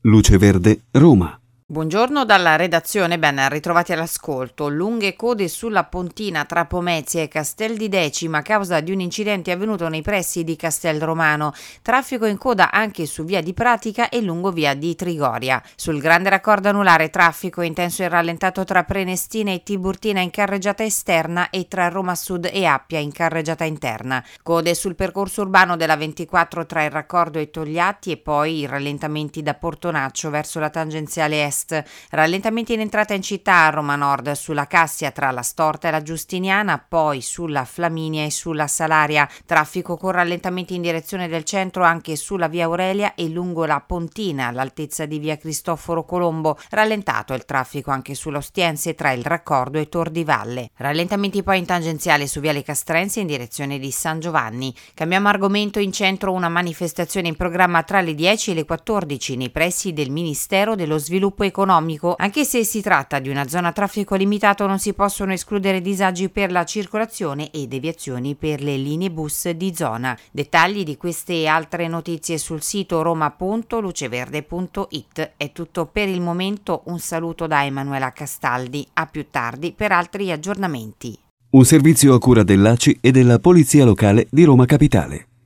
Luce Verde, Roma. Buongiorno dalla redazione, ben ritrovati all'ascolto. Lunghe code sulla pontina tra Pomezia e Castel di Decima a causa di un incidente avvenuto nei pressi di Castel Romano. Traffico in coda anche su via di Pratica e lungo via di Trigoria. Sul grande raccordo anulare traffico intenso e rallentato tra Prenestina e Tiburtina in carreggiata esterna e tra Roma Sud e Appia in carreggiata interna. Code sul percorso urbano della 24 tra il raccordo e Togliatti e poi i rallentamenti da Portonaccio verso la tangenziale est. Rallentamenti in entrata in città a Roma Nord sulla Cassia tra la Storta e la Giustiniana, poi sulla Flaminia e sulla Salaria. Traffico con rallentamenti in direzione del centro anche sulla via Aurelia e lungo la Pontina all'altezza di via Cristoforo Colombo. Rallentato il traffico anche sulla Ostiense tra il raccordo e Tor di Valle. Rallentamenti poi in tangenziale su viale Castrense in direzione di San Giovanni. Cambiamo argomento: in centro una manifestazione in programma tra le 10 e le 14 nei pressi del Ministero dello Sviluppo Economico. Anche se si tratta di una zona a traffico limitato, non si possono escludere disagi per la circolazione e deviazioni per le linee bus di zona. Dettagli di queste e altre notizie sul sito roma.luceverde.it. È tutto per il momento, un saluto da Emanuela Castaldi, a più tardi per altri aggiornamenti. Un servizio a cura dell'ACI e della Polizia Locale di Roma Capitale.